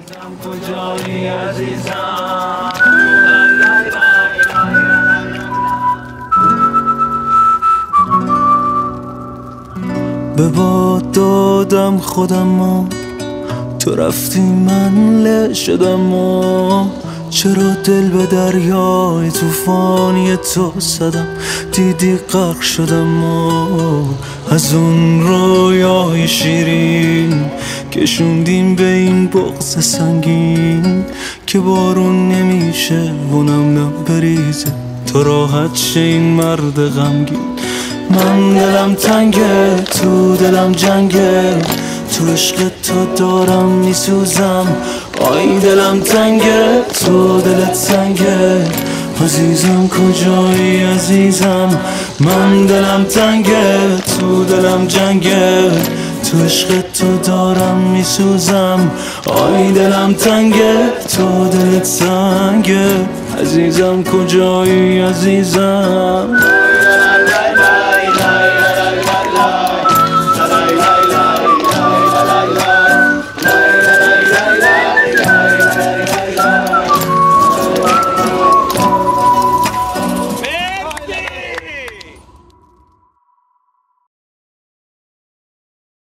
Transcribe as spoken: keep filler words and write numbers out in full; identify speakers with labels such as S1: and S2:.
S1: کجایی عزیزم؟ به باد دادم خودم و تو رفتی من له شدم و چرا دل به دریای توفانی تو زدم، دیدی غرق شدم و از اون رویای شیرین کشوندیم به این بغض سنگین که بارون نمیشه اونم نبریزه تو راحت شه این مرد غمگین. من دلم تنگه تو دلم جنگه، تو عشق تو دارم میسوزم. آی دلم تنگه تو دلت سنگه، عزیزم کجایی عزیزم؟ من دلم تنگه تو دلم جنگه، تو عشق تو دارم میسوزم. آی دلم تنگه تو دلت سنگه، عزیزم کجایی عزیزم؟